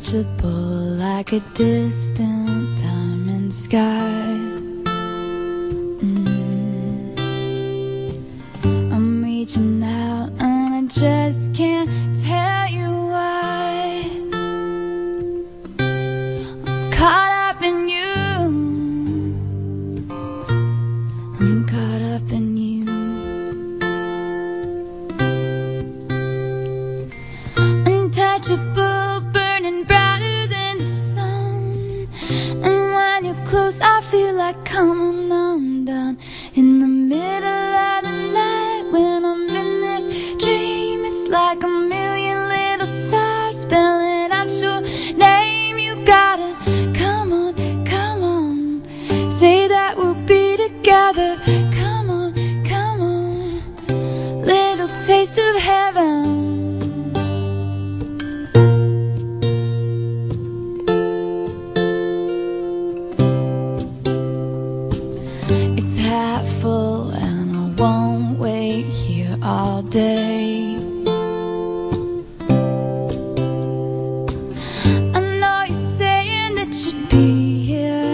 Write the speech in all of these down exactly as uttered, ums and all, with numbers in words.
untouchable, like a distant diamond sky. mm. I'm reaching out and I just can't tell you why. I'm caught up in you, I'm caught up in you. Untouchable, burning brighter than the sun. And when you're close, I feel like coming undone. In the middle of the night, when I'm in this dream, it's like a million little stars spelling out your name. You gotta come on, come on, say that we'll be together. Come on, come on, little taste of heaven. It's half full and I won't wait here all day. I know you're saying that you'd be here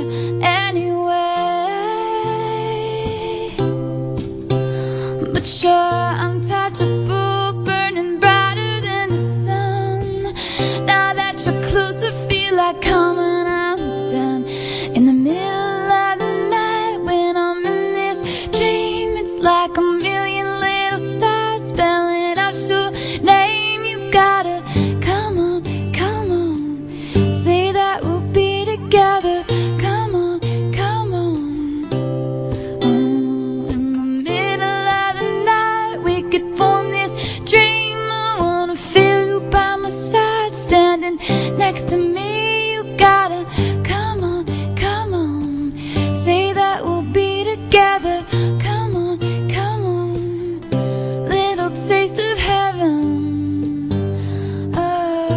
anyway, but you're untouchable, burning brighter than the sun. Now that you're close, I feel like coming undone. In the middle of the night, when I'm in this dream, it's like a million little stars spelling out your name. You gotta come on, come on, say that we'll be together. Come on, come on. Oh, in the middle of the night, we could form this dream. I wanna feel you by my side, standing next to me. You gotta come on, come on, say that we'll be together. Come on, come on, little taste of heaven. Oh,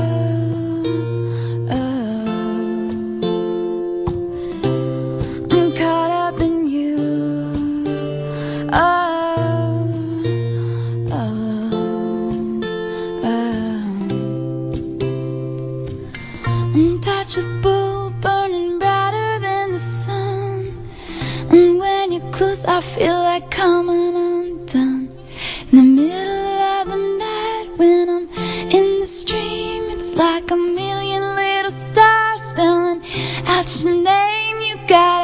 oh, I'm caught up in you. Oh, oh, oh. Untouchable, burning brighter than the sun. And when you're close, I feel like coming undone. In the middle of the night, when I'm in the stream, it's like a million little stars spelling out your name. You got